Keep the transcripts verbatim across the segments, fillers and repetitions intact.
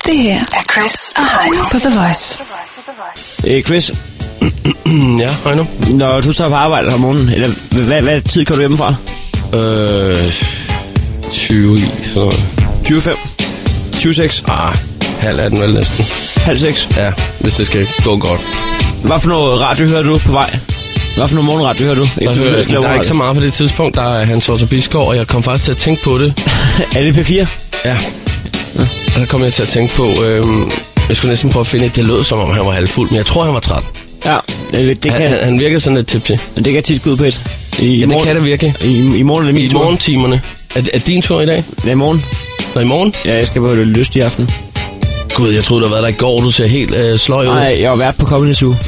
Det her er Chris og Heino på The Voice. Øh, Chris. Ja, Heino. Når du tager på arbejde om morgenen, eller hvad, hvad tid kører du hjemmefra? Øh, tyve i, sådan noget. tyve fem? tyve seks? Ah, halv atten vel næsten. Halv seks? Ja, hvis det skal gå godt. Hvad for noget radio hører du på vej? Hvad for noget morgenradio hører du? Der, hører, der er ikke så meget på det tidspunkt. Der er Hans Otto Bisgaard, og jeg kom faktisk til at tænke på det. Er det P fire? Ja. Ja. Og der kom jeg til at tænke på, øhm, jeg skulle næsten prøve at finde et, det lød som om han var halvfuld, men jeg tror han var træt. Ja, det, det han, kan... Han, han virker sådan lidt tipsy. Det kan tit gå ud på et. I, ja, i morgen, det kan det virkelig. I, i morgen er min I tur. morgentimerne. Er, er din tur i dag? Det er i morgen. Nå, i morgen? Ja, jeg skal på det lyst i aften. Gud, jeg troede, du havde været der i går. Du ser helt øh, sløj ud. Nej, jeg var vært på Comedy Zoo.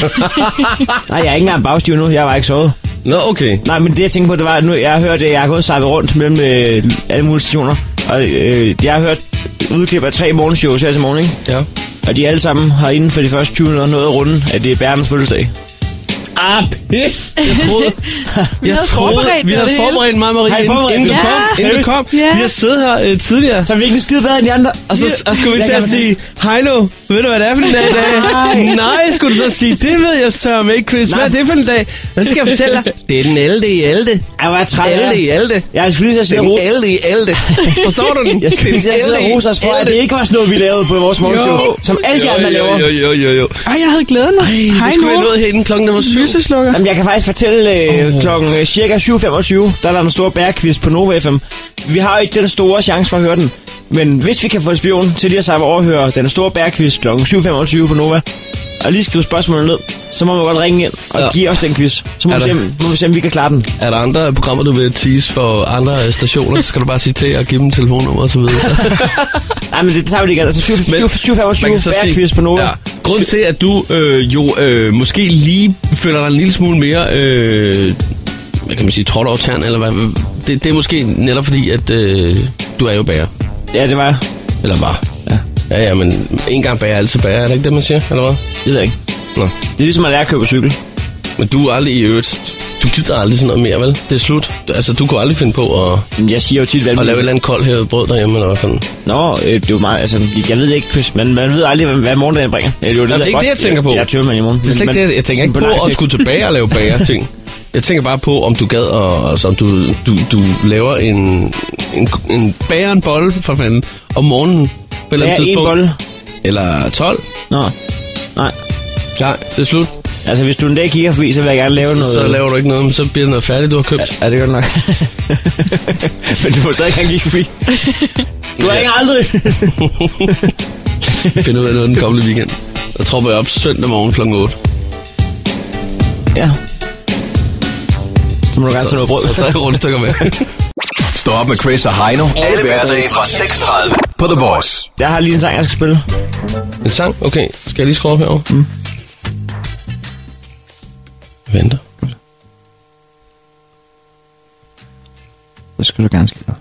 Nej, jeg er ikke engang bagstiv nu. Jeg var ikke sovet. Nå, okay. Nej, men det jeg tænkte på, det var, at nu, jeg har hørt, at jeg har gået sejlet rundt mellem øh, alle mulige stationer. Og øh, jeg har hørt udklip af tre morgenshows her til morgen, ikke? Ja. Og de alle sammen har inden for de første tyve minutter nået runde, at det er Bærens fødselsdag. Ah, pis! Jeg troede, vi jeg havde troede, forberedt vi havde forberedt mig, Marie, inden, inden du ja, kom. Inden du kom. Ja. Vi har siddet her øh, tidligere. Så er vi ikke skide bedre end de andre. Og så og skulle vi til at sige, Heino, ved du, hvad det er for en dag i dag? Nej. Nej, skulle du så sige, det ved jeg sørme ikke, Chris. Hvad er det for en dag? Hvad skal jeg fortælle dig? Det er den ellevte i ellevte. Jeg var træt af ellevte i ellevte. Jeg skulle lige sige, Den ellevte i ellevte. Forstår du den? Jeg skulle lige sige, at rose os for, at det ikke var sådan noget, vi lavede på vores morgenshow. Som alle de andre laver. Jo, jo, jo, jo. Ej, jeg havde glædet mig. Hej, nu. Du skulle have nået herinde klokken, der var syv. Lyseslukker. Jamen, jeg kan faktisk fortælle øh, klokken øh, cirka syv femogtyve, der er der en stor bærquiz på Nova F M. Vi har ikke den store chance for at høre den. Men hvis vi kan få en spion til lige at sig overhøre den store bærquiz klokken syv femogtyve på Nova, og lige skrive spørgsmålet ned, så må man godt ringe ind og ja. give os den quiz. Så må vi, se, må vi se, om vi kan klare den. Er der andre programmer, du vil tease for andre stationer, så skal du bare sige til at give dem telefonnummer og så videre. Nej, men det tager vi ikke. Altså syv femogtyve bærquiz på Nova. Ja. Grunden til, at du øh, jo øh, måske lige føler dig en lille smule mere, øh, hvad kan man sige, trådt over tæren, eller hvad, det, det er måske netop fordi, at øh, du er jo bager. Ja, det var jeg. Eller bare. Ja. Ja, ja, men en gang bager, altid bager. Er det ikke det, man siger, eller hvad? Det ved jeg ikke. Nå. Det er ligesom, at jeg køber cykel. Men du er aldrig i øvrigt. Du gider aldrig sådan noget mere, vel? Det er slut. Altså, du kunne aldrig finde på at... Jeg siger jo tit, hvad... At lave et eller andet koldt brød derhjemme, eller hvad fanden? Nå, øh, det er jo meget... Altså, jeg ved ikke, men man ved aldrig, hvad, hvad morgendagen bringer. Det er, jo det, Nå, det er ikke det, jeg tænker på. Jeg er tømmermand i morgen. Det er slet ikke det. Jeg tænker ikke på at skulle tilbage og lave bager-ting. Jeg tænker bare på, om du gad, og, altså, om du, du, du laver en, en, en bager en bolle, for fanden, om morgenen på et eller andet tidspunkt. Bolle. Eller tolv. Nå, nej. Ja, det er slut. Altså, hvis du en dag kigger forbi, så vil jeg gerne lave noget... Så laver du ikke noget, men så bliver det noget færdigt, du har købt. Ja, det gør det nok. Men du må stadig gerne kigge forbi. Du ringer aldrig. Find ud af noget den kommende weekend. Jeg tror, jeg er op søndag morgen klokken otte. Ja. Så må du gerne tage noget brød. Så tager jeg rundstykker med. Stå op med Chris og Heino. Alle hverdage fra seks tredive på The Voice. Jeg har lige en sang, jeg skal spille. En sang? Okay. Skal jeg lige skrue op herovre? Mm. Venter. Det skulle du gerne spille.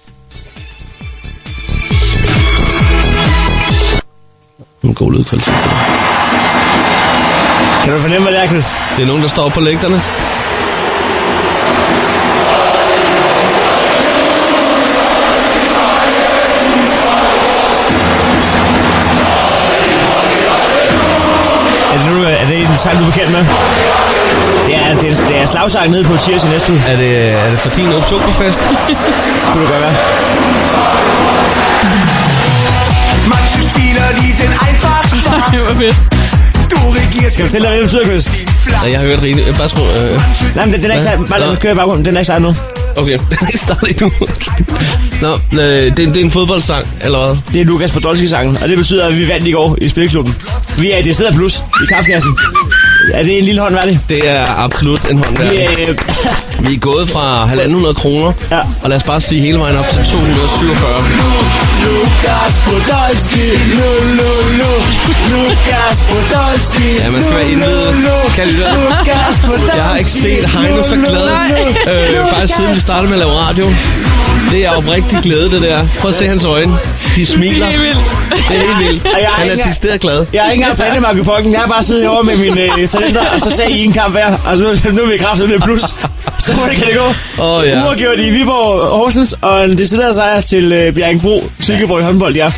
En god lydkvalitet. Kan du fornemme, hvad det er, Chris? Det er nogen, der står på lægterne. Er det, nu, er det en sang, du er bekendt med? Det er, det er, det er slagsang nede på Tiers i næste uge. Er det, er det for din oktoberfest? Kunne det godt være. Manche Spieler, die sind einfach stark. Det var fedt. Du regierst. Skal du fortælle dig, hvad det betyder, Chris? Nej, jeg har hørt rigeligt. Bare skru... Øh. Nej, men den, den er ikke startet. Bare lad mig køre i baggrunden. Den er ikke startet nu. Okay, den er ikke startet endnu. Nå, øh, det, det er en fodboldsang, eller hvad? Det er Lukas Podolski-sangen, og det betyder, at vi vandt i går i Spilklubben. Vi er i det stedet plus i kaffekassen. Er det en lille hånd værdig? Det er absolut en hånd værdig. Vi, øh... vi er gået fra halvanden hundrede kroner, ja. Og lad os bare sige hele vejen op til to hundrede og syvogfyrre. Lukas Podolski, lu, lu, lu. Lukas Podolski. Ja, man skal være indvidet. Kan I det? Lukas Podolski. Jeg har ikke set Heino så glad. Øh, faktisk siden vi startede med at lave radio. Det er oprigtig glæde, det der. Prøv at se hans øjne. De smiler. Det er helt vildt. Det er helt vildt. Han er til stedet glad. Jeg har ikke engang plantet mig. Jeg har bare siddet herovre med mine øh, talenter, og så sagde I en kamp hver. Altså nu, nu er vi kraftigt med plus. Så må det kan det gå. Oh, ja. Uafgjort i Viborg Horsens, og en decideret sejr til øh, Bjerringbro Silkeborg i håndbold i aftes.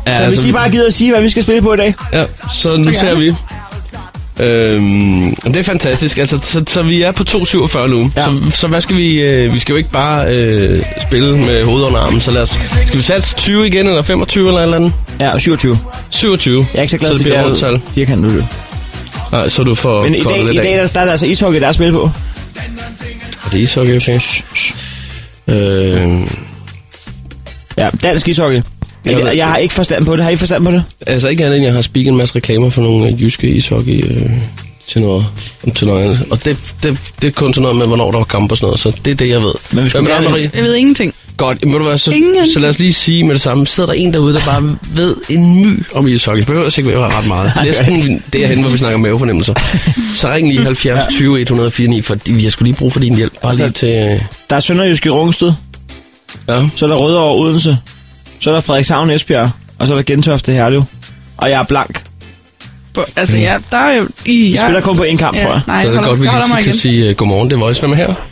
Ja, så hvis I bare gider at sige, hvad vi skal spille på i dag. Ja, så nu ser vi. Øhm, det er fantastisk. Altså, så, så vi er på to syvogfyrre nu. Ja. Så, så hvad skal vi... Øh, vi skal jo ikke bare øh, spille med hovedet under armen. Så lad os... Skal vi satse tyve igen, eller femogtyve, eller et eller andet? Ja, syvogtyve. syvogtyve. Jeg er ikke så glad for, det det er firkantet. Nej, så du får... Men i dag, i dag der, der er der altså ishockey, der er spil på. Er det ishockey, okay? Øh... Ja, dansk ishockey. Jeg, jeg, jeg har ikke forstand på det. Har I forstand på det? Altså ikke andet end, jeg har spiket en masse reklamer for nogle øh, jyske ishockey øh, til noget, til noget andet. Og det, det, det er kun sådan noget med, hvornår der var kamp og sådan noget. Så det er det, jeg ved. Men Hvem er der, Marie? Jeg ved ingenting. Godt, må du være, så, så lad os lige sige med det samme. Sidder der en derude, der bare ved en my om ishockey? Det behøver sikkert være ret meget. Næsten derhen, hvor vi snakker mavefornemmelser. Så ring lige halvfjerds tyve et hundrede og fire ni, for vi har sgu lige brug for din hjælp. Bare altså, lige til... Øh... Der er Sønderjysk i Rungsted. Ja. Så er der Rødovre Odense. Så er der Frederikshavn Esbjerg. Og så er der Gentofte Herlev. Og jeg er blank. Altså, ja, der er jo... I, jeg spiller kun på én kamp, ja, tror jeg. Nej, så er det godt, vi kan, kan sige uh, godmorgen. Det er Voice. Hvem er her?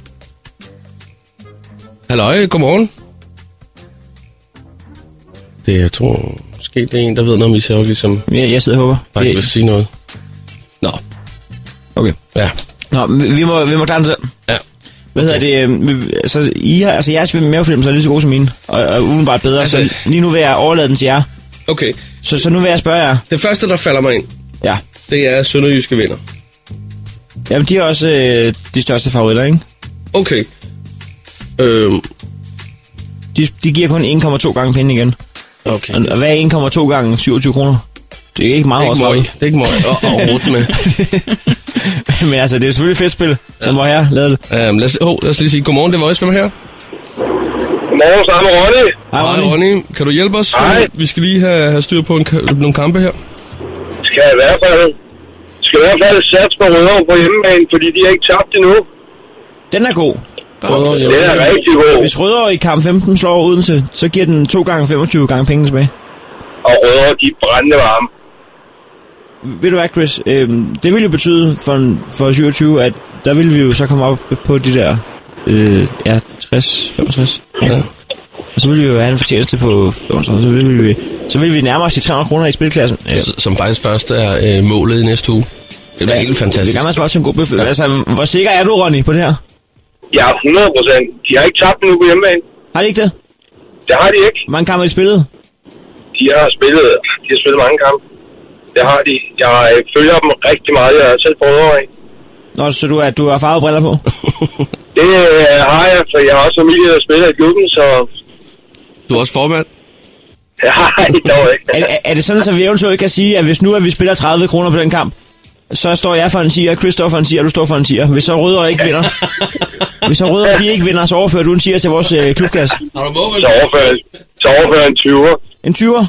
Halløj, godmorgen. Det, jeg tror, måske det er en, der ved noget om ishockey, ligesom... Ja, jeg sidder og håber. Bare ikke vil sige noget. Nå. Okay. Ja. Nå, vi må, vi må klare den selv. Ja. Hvad hedder det? Altså, I har, altså jeres mavefornemmelser er lige så gode som mine. Og, og udenbart bedre. Altså, så lige nu vil jeg overlade den til jer. Okay. Så, så nu vil jeg spørge jer. Det første, der falder mig ind, ja, det er sønderjyske vinder. Jamen, de er også øh, de største favoritter, ikke? Okay. Øhm. De, de giver kun en komma to gange penge igen. Okay. Og, og hvad er en komma to gange syvogtyve kroner? Det er ikke meget også. Det er ikke meget at råde med. Men altså, det er selvfølgelig fedt spil, som var her lavede det. Um, lad, os, oh, lad os lige sige godmorgen, det er Voice. Hvem er her? Godmorgen, sammen med Ronny. Hej, Ronny. Hej, Ronny. Kan du hjælpe os? Hej. Vi skal lige have, have styr på en, nogle kampe her. Skal jeg i hvert fald... Skal jeg i hvert fald satse på Rødovre på hjemmebane, fordi de har ikke tabt endnu. Den er god. Rødovre, det er rigtig god. Hvis Rødovre i kamp femten slår Odense, så giver den to gange femogtyve gange penge tilbage. Og Rødovre, de er brændende varme. Ved du hvad, Chris? Øhm, det vil jo betyde for, for syvogtyve, at der vil vi jo så komme op på de der øh, ja, tres, femogtres. Ja. Og så vil vi jo have en fortjeneste på femogtres. Så vil vi, så vil vi nærme os de tre hundrede kroner i spilklassen. Ja. Som faktisk først er øh, målet i næste uge. Det er ja, helt fantastisk. Det kan man også en god bøf. Ja. Altså, hvor sikker er du, Ronny, på det her? Ja, hundrede procent. De har ikke tabt endnu på hjemmebane. Har de ikke det? Det har de ikke. Hvor mange kampe har de spillet? De har spillet, de har spillet mange kampe. Det har de. Jeg følger dem rigtig meget. Jeg er selv på Rødovre. Nå, så du, er, du har farvede briller på? Det øh, har jeg, for jeg har også familie, der spiller i klubben, så... Du er også formand? Nej, dog ikke. er, er, er det sådan, at vi eventuelt kan sige, at hvis nu at vi spiller tredive kroner på den kamp, så står jeg for en tier, Chris står for en tier, og du står for en tier. Hvis så Rødovre ikke vinder, hvis så Rødovre de ikke vinder, så overfører du en tier til vores øh, klubkasse. Så overfører, så overfører en tyver. En tyver?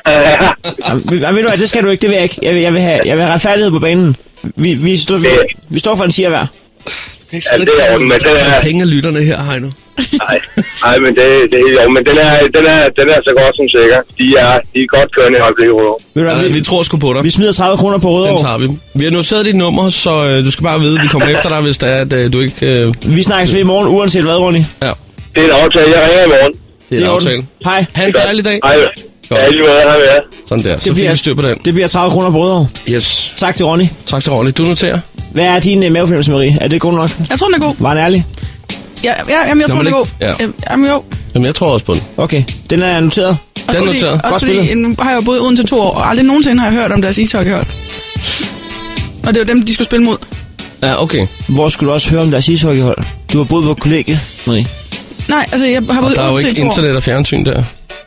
Jamen, ved du hvad, det skal du ikke, det vil jeg ikke. Jeg vil, jeg vil have, jeg vil have retfærdighed på banen. Vi, vi, stå, vi, vi står for en tier hver. Ja, det er jo, men det er... penge lytterne her, Heino. Nej, nej, men det, det er jo, men den er, den er, den er så godt som sikker. De er, de er godt kørende i øjeblikket, Rødovre. Ja, vi, vi tror sgu på dig. Vi smider tredive kroner på Rødovre. Den tager vi. Vi har noteret dit nummer, så øh, du skal bare vide, at vi kommer efter dig, hvis det er, at øh, du ikke... Øh... Vi snakkes ved i morgen, uanset hvad, Ronny. Ja. Det er en aftale, jeg ringer i morgen. Det er en aftale. Hej. Ha' en dejlig dag. Hej. Ja, lige måde, hej med jer. Sådan der, så det bliver, fik vi styr på den. Det bliver tredive kroner på Rødovre. Yes. Tak til Ronny. Tak til Ronny. Du noterer. Hvad er din uh, mavefornemmelse, Marie? Er det god nok? Jeg tror, den er god. Var den ærlig? Ja, ja jamen, jeg Nå, tror, den er ikke... god. Ja. Jamen, jo. Jamen, jeg tror også på den. Okay, den er noteret. Den er noteret. Også Godt fordi, nu har jeg jo boet uden til to år, og aldrig nogensinde har jeg hørt om deres ishockeyhold. Og det var dem, de skulle spille mod. Ja, okay. Hvor skulle du også høre om deres ishockeyhold? Du har boet på kollegiet, Marie. Nej, altså, jeg har boet og der er jo uden ikke til to år. internet og fjernsyn der.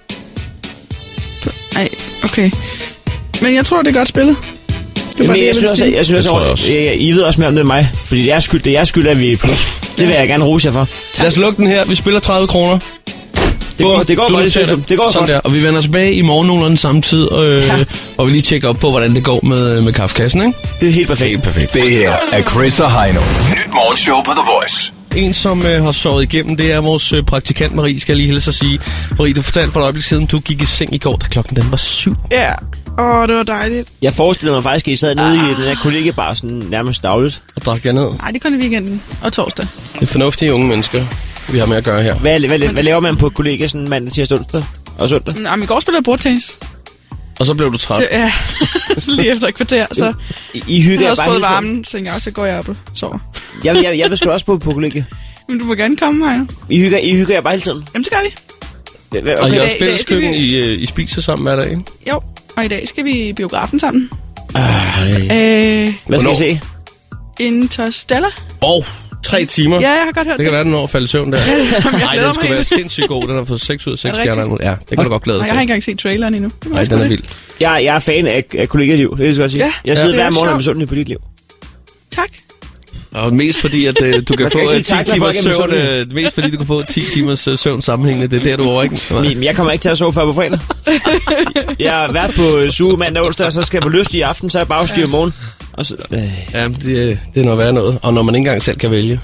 Nej, okay. Men jeg tror, det er godt spillet. Det Jamen, jeg, synes også, jeg synes også, også. Jeg, I ved også mere om det end mig. Fordi det er skyld, det er skyld, at vi er plus. Det vil jeg gerne rose jer for. Lad os lukke den her. Vi spiller tredive kroner. Det går, det går godt, det, det går sådan godt. Der. Og vi vender tilbage i morgen nogenlunde samme tid, øh, ja. Og vi lige tjekker op på, hvordan det går med, med kaffekassen, ikke? Det er helt perfekt. Helt perfekt. Det her er Chris og Heino. Nyt morgenshow på The Voice. En, som øh, har sovet igennem, det er vores øh, praktikant Marie, skal jeg lige hilse at sige. Marie, du fortalte for et øjeblik siden, du gik i seng i går, da klokken den var syv. Ja, åh, det var dejligt. Jeg forestillede mig faktisk, at I sad nede ah. i den her kollegebar sådan nærmest dagligt. Og drak jer ned. Nej, det kun i weekenden og torsdag. Det er fornuftige unge mennesker, vi har med at gøre her. Hvad, hvad, hvad, hvad laver man på kollegiet sådan mandag, tirsdag, onsdag og søndag? Jamen, i går spillede jeg bordtennis. Og så blev du træt. Det, ja, så lige efter et kvarter, så I, I hygger jeg har også bare fået hele tiden. varmen, så tænker jeg, så går jeg op og sover. Jeg, jeg, jeg vil sgu også bo på kollegie. Men du må gerne komme her nu. I hygger, I hygger jeg bare hele tiden. Jamen, så gør vi. Okay. Og I har også i dag- fælles i dag skal køkken, vi- I, I spiser sammen hver dag, ikke? Jo, og i dag skal vi i biografen sammen. Ej. Øh, Hvad skal Hvornår? I se? Interstellar. Åh, oh, tre timer. Ja, jeg har godt hørt Det det. kan være, den når at falde i søvn der. jeg Nej, glæder den skulle mig være helt. sindssygt god. Den har fået seks ud af Er seks det stjerner rigtigt? nu. Ja, det kan du godt glæde Nej, dig jeg har til. ikke engang set traileren endnu. Det Nej, den er vild. Jeg, jeg er fan af, af kollegieliv, det skal jeg sige. Ja, jeg sidder det er hver morgen og er sjovt. misundelig på dit liv. Tak. Og mest fordi, at uh, du kan Man skal få ikke uh, sige tak, ti når timers folk er søvn. misundelige. Uh, mest fordi, du kan få ti timers uh, søvn sammenhængende. Det er der, du er over, ikke? Men jeg kommer ikke til at sove før på fredag. Jeg har været på øh, suge mandag og onsdag, og så skal jeg på lyst i aften, så er jeg bagstyr i morgen. Og så, øh. Ja, det, det er noget værd noget. Og når man ikke engang selv kan vælge.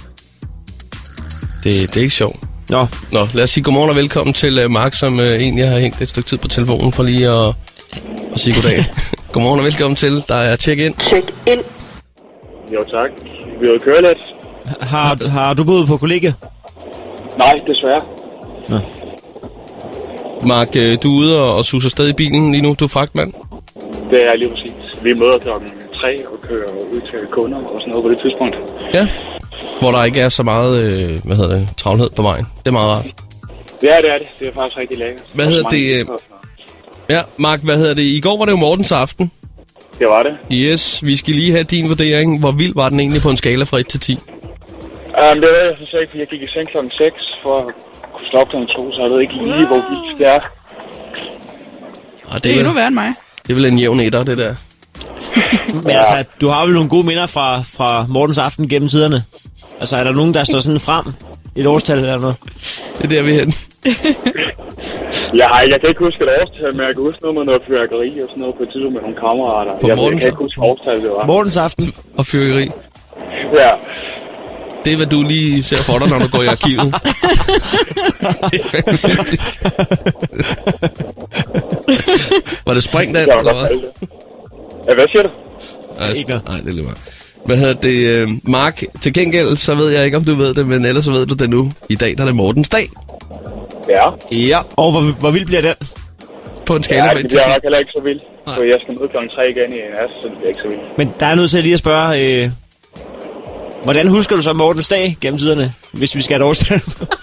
Det, det er ikke sjovt. Nå, Nå, lad os sige godmorgen og velkommen til uh, Mark, som uh, egentlig har hængt et stykke tid på telefonen for lige at, at sige goddag. Godmorgen og velkommen til. Der er check-in. Check-in. Jo, tak. Vi vil køre lidt. har, har du boet på kollegie? Nej, desværre. Mark, uh, du er ude og, og suser stadig i bilen lige nu. Du er fragtmand. Det er lige præcis. Vi møder klokken tre og kører ud til kunder og sådan noget på det tidspunkt. Ja. Hvor der ikke er så meget, øh, hvad hedder det, travlhed på vejen. Det er meget rart. Ja, det er det. Det er faktisk rigtig lækkert. Hvad hedder det, øh, Ja, Mark, hvad hedder det? I går var det jo Mortens aften. Det var det. Yes, vi skal lige have din vurdering. Hvor vild var den egentlig på en skala fra et til ti? Um, det ved jeg så ikke, fordi jeg gik i seng klokken seks for at kunne stoppe klokken to, så jeg ved ikke lige, hvor vildt det er. Ah, Det er endnu værre end mig. Det er vel en jævn etter, det der. Men ja. altså, du har vel nogle gode minder fra, fra Mortens aften gennem tiderne? Altså, er der nogen, der står sådan frem i et årstal eller noget? Det er der, vi er henne. Jeg, jeg kan ikke huske et årstal, men jeg kan huske noget med noget fyrværkeri og sådan noget på et tidspunkt med nogle kammerater. På Jeg, jeg Mortens kan ikke huske årstal, det var. Mortens aften? Og fyrværkeri. Ja. Det er, hvad du lige ser for dig, når du går i arkivet. Det er fandme vigtigt. Var det springdand, Jeg var eller godt hvad? kalde det. Ja, hvad siger du? Nej, Ikke noget. nej, det er lige meget. Hvad hedder det? øh, Mark, til gengæld, så ved jeg ikke, om du ved det, men ellers så ved du det nu. I dag, der er det Mortens dag. Ja. Ja. Og hvor, hvor vild bliver den? På en skala Ja, fra det et til bliver ti. nok heller ikke så vildt. Nej. Så jeg skal møde klokken tre igen i en as, så det bliver ikke så vildt. Men der er nødt til lige at spørge, øh, hvordan husker du så Mortens dag gennem tiderne, hvis vi skal have et årstal?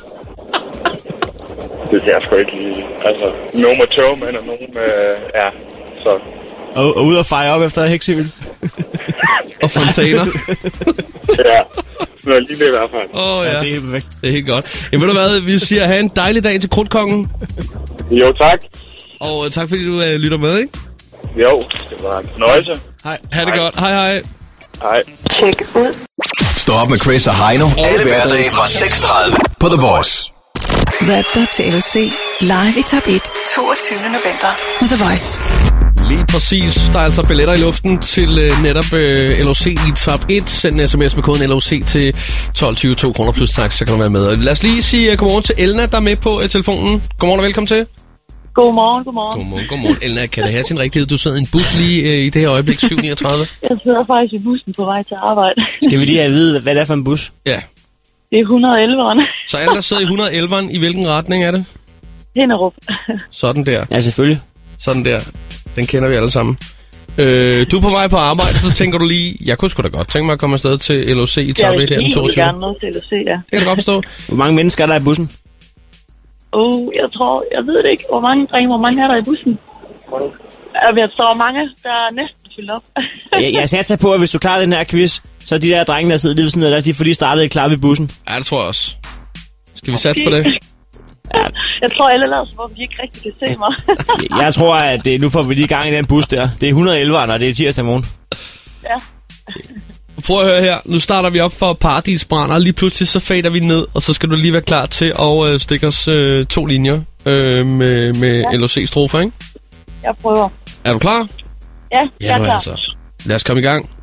Det kan jeg sgu ikke lige. Altså, nogen med tørmænd og nogen med... Ja, så... og, og ud og fejre op efter heksevild? Og fontæner. Ja, noget lige det i hvert fald. Åh oh, ja, Det er perfekt. det er helt godt. Jamen ved du hvad, vi siger, have en dejlig dag til Krudtkongen. Jo, tak. Og øh, tak fordi du øh, lytter med, ikke? Jo, det var en fornøjelse. Hej. Ha' det godt. Hej hej. Hej. Check ud. Stå op med Chris og Heino. Alle hverdage fra seks tredive på The Voice. Venter til L O C. Live i Top et. toogtyvende november. Med The Voice. Lige præcis. Der er altså billetter i luften til øh, netop øh, L O C i top et. Send en sms med koden L O C til tolv tyve to kroner plus tax, så kan du være med. Lad os lige sige uh, godmorgen til Elna, der er med på uh, telefonen. Godmorgen og velkommen til. Godmorgen, godmorgen. Godmorgen, godmorgen. Elna, kan det have sin rigtighed? Du sidder i en bus lige uh, i det her øjeblik, syv niogtredive. Jeg sidder faktisk i bussen på vej til arbejde. Skal vi lige have at vide, hvad det er for en bus? Ja. Det er et hundrede og elleve. Så alle, der sidder i et hundrede og elleve, i hvilken retning er det? Hinderup. Sådan der. Ja, selvfølgelig. Sådan der. Den kender vi alle sammen. Øh, du er på vej på arbejde, så tænker du lige, jeg kunne sgu da godt tænke mig at komme afsted til L O C i Jeg top vil et her den helt toogtyvende. gerne med til L O C, ja. Det kan du godt forstå. Hvor mange mennesker er der i bussen? Oh, jeg tror, jeg ved det ikke. Hvor mange drenge, hvor mange er der i bussen? Jeg tror mange, der er næsten fyldt op. Jeg, jeg satser på, at hvis du klarer den her quiz, så de der drenge, der sidder lige ved siden af dig, de får lige startet et klap i bussen. Ja, det tror jeg også. Skal vi satse på det? Jeg tror, alle lader som om, de ikke rigtig kan se mig. Jeg, jeg tror, at det, nu får vi lige gang i den bus der. Det er et hundrede og elleve, og det er tirsdag morgen. Ja. Prøv at høre her. Nu starter vi op for Paradisbrænder, og lige pludselig så fader vi ned, og så skal du lige være klar til at øh, stikke os øh, to linjer øh, med, med ja. L O C-strofer, ikke? Jeg prøver. Er du klar? Ja, jeg er nu klar. altså. Lad os komme i gang.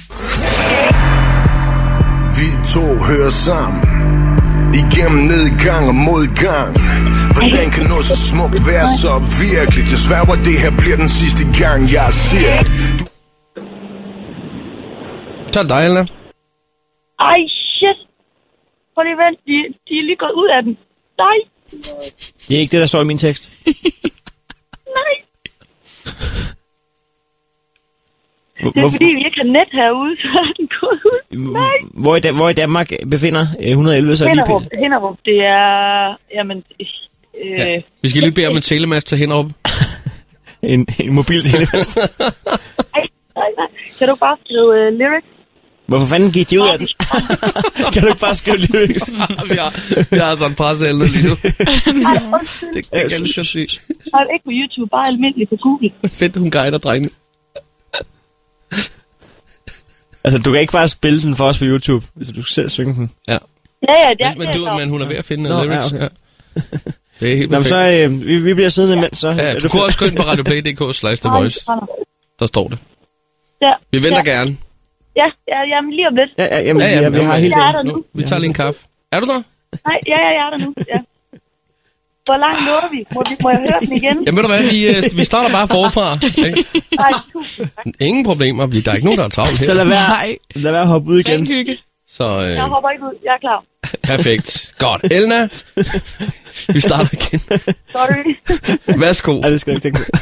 Vi to hører sammen igennem nedgang og modgang. Hvordan kan noget så smukt være så virkelig? Jeg sværger, det her bliver den sidste gang, jeg ser. Du... Så er det dig, Elna. Ej, shit. Prøv lige vent, de, de er lige gået ud af den. Nej. Det er ikke det, der står i min tekst. Nej. Det er fordi, vi ikke har net herude, så er den gået ud. Nej. Hvor i, hvor i Danmark befinder et hundrede og elleve så lige Hinderup, Hinderup, det er... Jamen... Øh, Ja. Vi skal lige bede om en telemast til Hinderup. en, en mobil telemast. nej, nej, nej. Kan du bare skrive uh, lyrics? Hvorfor fanden gik de ud af den? Kan du ikke bare skrive lyrics? vi har, vi har sådan en presseælde lige nu. Det kan jeg ikke sige. Nej, ikke på YouTube, bare almindeligt på Google. Fedt, hun guider drengene. Altså, du kan ikke bare spille den for os på YouTube, hvis du selv synge den. Ja. Ja, ja, det er Men, men, du, men hun er ved at finde Nå, lyrics. ja, okay. Ja. Det er helt Nå, perfekt. så øh, vi, vi bliver siddende imens, så... Ja, du kunne også gå ind på radioplay punktum d k slash the voice. Der står det. Ja. Vi venter ja. gerne. Ja, ja, jamen lige om lidt. Ja, ja, jamen, Ja, ja, ja, vi jamen, har helt Jeg er dagen. der nu. Vi tager lige en kaffe. Er du der? Nej, ja, ja, jeg er der nu. Ja. Hvor langt nåede vi? Må, vi? må jeg høre den igen? Jamen ved du hvad, vi, øh, vi starter bare forfra. Ikke? Nej, tusind tak. Ingen problemer, vi, der er ikke nogen, der er travlt Så her. lad være, Nej. lad være at hoppe ud igen. Ren hygge. Så øh, Jeg hopper ikke ud. Jeg er klar. perfekt. Godt. Elna, vi starter igen. Sorry. Værsgo. Ja, det skal jeg ikke tænke på.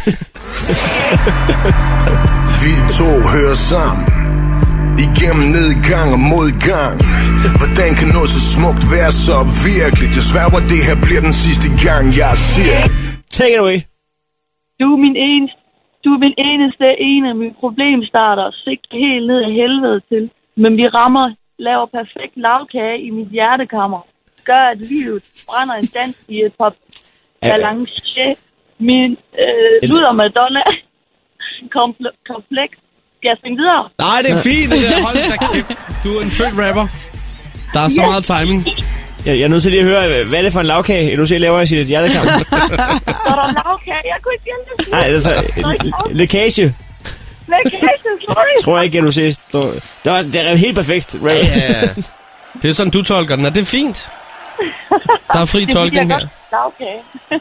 Vi to hører sammen igennem nedgang og modgang. Hvordan kan noget så smukt være så virkelig? Jeg sværger, det her bliver den sidste gang, jeg ser. Take it away. Du er min eneste, du er min eneste en af mine problemstarter. Sigter helt ned i helvede til. Men vi rammer, laver perfekt lavkage i mit hjertekammer. Gør, at livet brænder en dans i et par balance. Min øh, luder Madonna. Komple- kompleks. Skal jeg synge videre? Nej, det er fint. Det der. Hold da kæft. Du er en fed rapper. Der er så meget timing. Jeg, jeg er nødt til lige at høre, hvad er det for en lavkage, du ser laver i sit hjertekammer? Så er der lavkage. Jeg kunne ikke hjælpe det. Nej, altså, lækage. Lækage, sorry. Tror jeg ikke, at du ser. Står... Det, var, det er helt perfekt. Right? Ja, det er sådan, du tolker den, og det er fint. Der er fri tolkning her. Lavkage.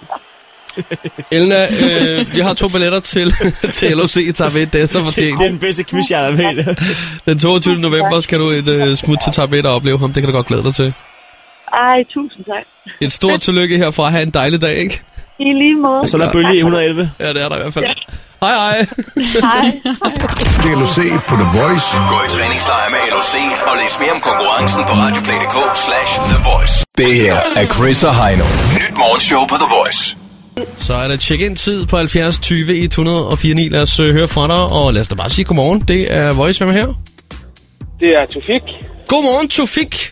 Elna, øh, vi har to billetter til, til L O C Tab et, det er så Det fortjent. er den bedste quiz, jeg har været. Den toogtyvende november skal du et øh, smut til Tab et og opleve ham, det kan du godt glæde dig til. Ej, tusind tak. Et stort tillykke herfra, have en dejlig dag, ikke? I lige måde. Og så er der bølge i et hundrede og elleve. Ja, det er der i hvert fald. Hej, hej. Hej. L O C på The Voice. Gå i træningslejr med L O C og læs mere om konkurrencen på radioplay punktum d k slash the voice. Det her er Chris og Heino. Nyt morgenshow på The Voice. Så er der check-in-tid på halvfjerds tyve et hundrede og fire ni. Lad os øh, høre fra dig, og lad os da bare sige godmorgen. Det er Voice, hvem er her? Det er Tufik. Godmorgen, Tufik.